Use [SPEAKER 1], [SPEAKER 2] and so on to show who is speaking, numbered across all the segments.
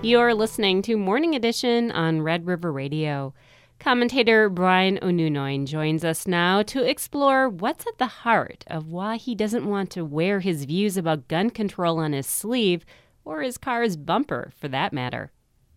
[SPEAKER 1] You're listening to Morning Edition on Red River Radio. Commentator Brian O'Nunoin joins us now to explore what's at the heart of why he doesn't want to wear his views about gun control on his sleeve, or his car's bumper, for that matter.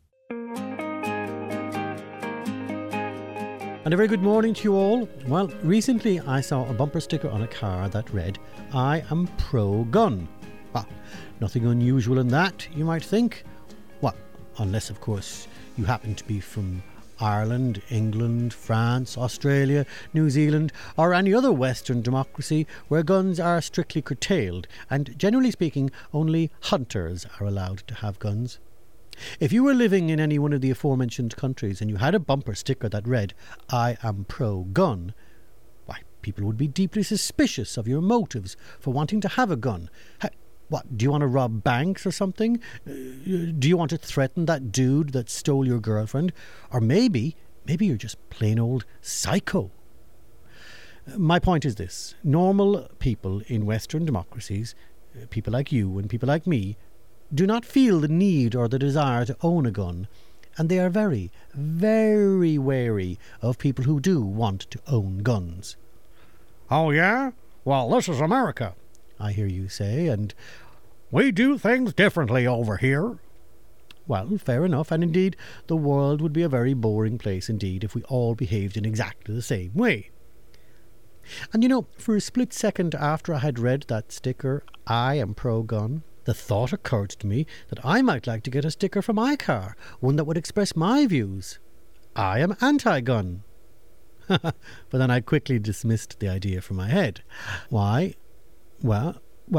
[SPEAKER 2] And a very good morning to you all. Well, recently I saw a bumper sticker on a car that read, "I am pro-gun." Well, nothing unusual in that, you might think. Well, unless, of course, you happen to be from Ireland, England, France, Australia, New Zealand, or any other Western democracy where guns are strictly curtailed, and generally speaking, only hunters are allowed to have guns. If you were living in any one of the aforementioned countries and you had a bumper sticker that read, "I am pro-gun," why, people would be deeply suspicious of your motives for wanting to have a gun. What, do you want to rob banks or something? Do you want to threaten that dude that stole your girlfriend? Or maybe you're just plain old psycho. My point is this. Normal people in Western democracies, people like you and people like me, do not feel the need or the desire to own a gun, and they are very, very wary of people who do want to own guns. "Oh yeah? Well, this is America," I hear you say, "and we do things differently over here." Well, fair enough, and indeed the world would be a very boring place indeed if we all behaved in exactly the same way. And you know, for a split second after I had read that sticker, "I am pro-gun," the thought occurred to me that I might like to get a sticker for my car, one that would express my views. "I am anti-gun." But then I quickly dismissed the idea from my head. Why? Well,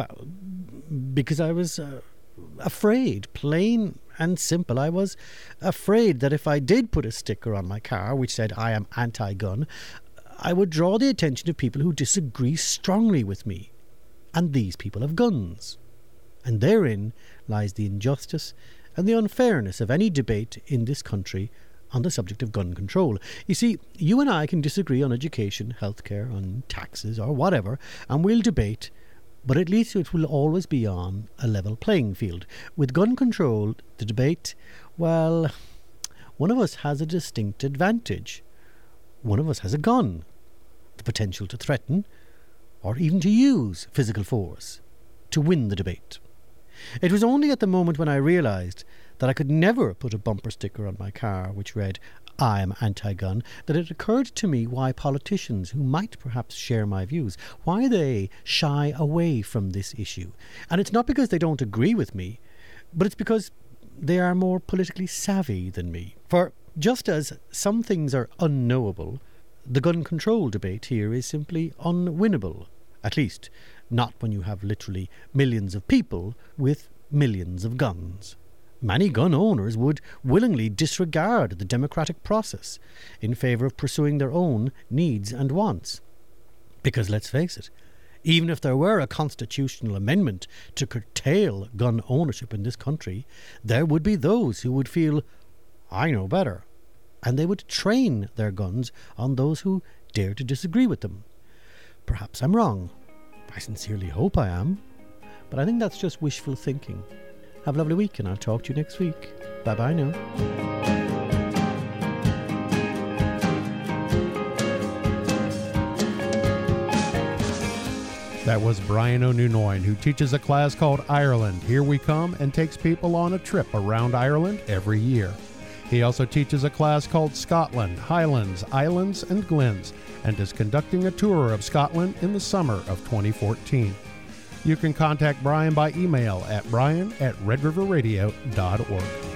[SPEAKER 2] because I was afraid, plain and simple. I was afraid that if I did put a sticker on my car which said "I am anti-gun," I would draw the attention of people who disagree strongly with me. And these people have guns. And therein lies the injustice and the unfairness of any debate in this country on the subject of gun control. You see, you and I can disagree on education, healthcare, on taxes, or whatever, and we'll debate, but at least it will always be on a level playing field. With gun control, the debate, well, one of us has a distinct advantage. One of us has a gun, the potential to threaten, or even to use physical force to win the debate. It was only at the moment when I realised that I could never put a bumper sticker on my car which read, "I am anti-gun," that it occurred to me why politicians who might perhaps share my views, why they shy away from this issue. And it's not because they don't agree with me, but it's because they are more politically savvy than me. For just as some things are unknowable, the gun control debate here is simply unwinnable. At least, not when you have literally millions of people with millions of guns. Many gun owners would willingly disregard the democratic process in favour of pursuing their own needs and wants. Because let's face it, even if there were a constitutional amendment to curtail gun ownership in this country, there would be those who would feel, "I know better," and they would train their guns on those who dare to disagree with them. Perhaps I'm wrong. I sincerely hope I am. But I think that's just wishful thinking. Have a lovely week, and I'll talk to you next week. Bye-bye now.
[SPEAKER 3] That was Brian O'Nunoin, who teaches a class called Ireland, Here We Come, and takes people on a trip around Ireland every year. He also teaches a class called Scotland, Highlands, Islands, and Glens, and is conducting a tour of Scotland in the summer of 2014. You can contact Brian by email at brian@redriverradio.org.